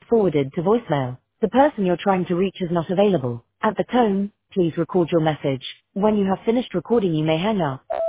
forwarded to voicemail. The person you're trying to reach is not available. At the tone, please record your message. When you have finished recording, you may hang up.